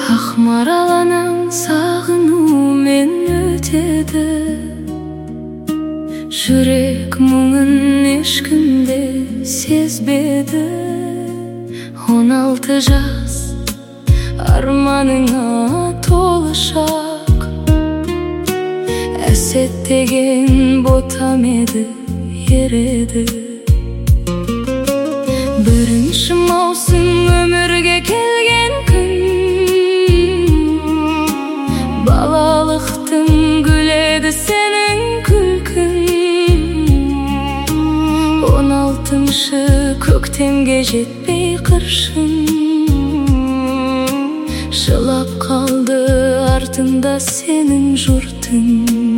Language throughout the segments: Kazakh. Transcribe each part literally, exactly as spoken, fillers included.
Ақ мараланан сағынумен өтеді, жүрек мұңын ешкімде сезбеді. Он алты жас арманыңа толы шақ, әсет деген ботам еді, ереді. Бірінші маусым өмірге келген күн, балалықтың гүледі сенің күлкің. Он алтыншы көктемге жетпей қыршын, жылап қалды артында сенің жұртың.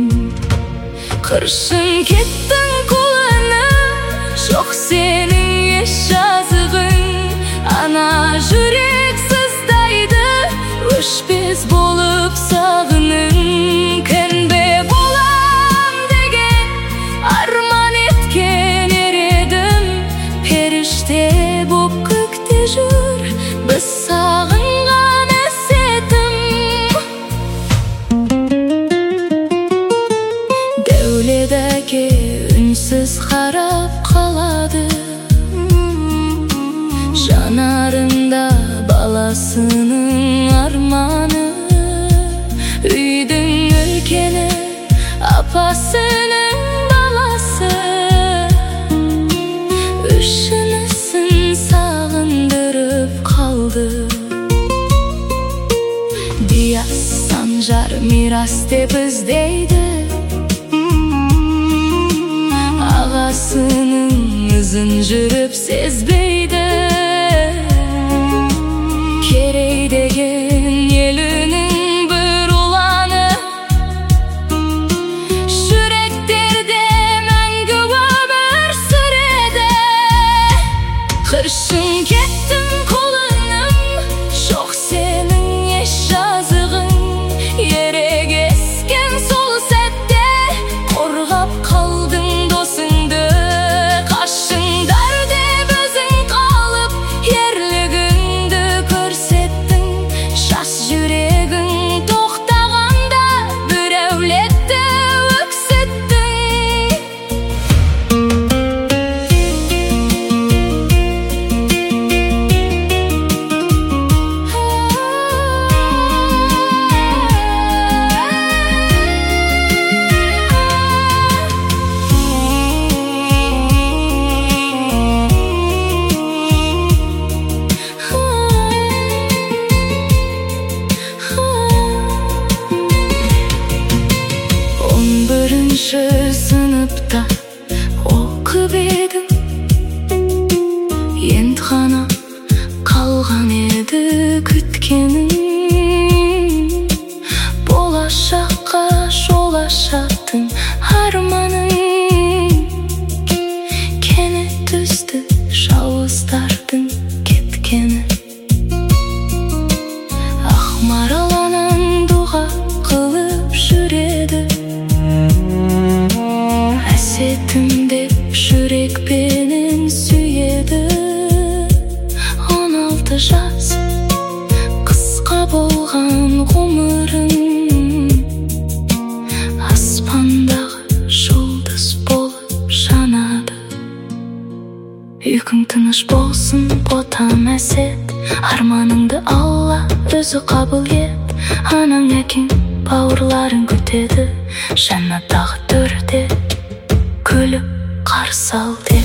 Қыршын кеттің қолына, жоқ сенің еш жазығың. Ана жүрек сыздайды, өшпес болып сағының. Көнбе болам деген арман еткен ер едім, періште боп көкте жүр, біз сағынған әсетім. Дәулет әке үнсіз қарап қалады, жанарында баласының арманы. Үйдің үлкені апасының баласы, үшінісін сағындырып қалды. Диас Санжар мирас деп іздейді, ағасының ізін жүріп сезбейді. Керей деген елінің бір ұланы, жүректерде мәңгі өмір сүреді. Қыршын кеттің қолыным, жоқ сенің еш жазығың. Ерек ескен сол сәтте, қорғап қалдың досыңды. Қашыңдар деп өзің қалып, ерлігіңді көрсеттің. Жас жүрегің тоқтағанда, бір әулетті өксеттің. Он бірінші сыныпта оқып едім, енді ғана қалған еді күткенің. Болашаққа жол ашатын арманың, кенет түсті жауыздардың кеткені. Ақ мараланан дұға қылып жүреді, әсетім деп жүрекпенен сүйеді. Он алты жас қысқа болған ғұмырың, аспандағы жұлдыз болып жанады. Үйкің тыныш болсын ботам әсет, арманыңды Алла өзі қабыл ет. Анаң әкең бауырларың күтеді, жәннаттағы төрде күліп қарсы ал.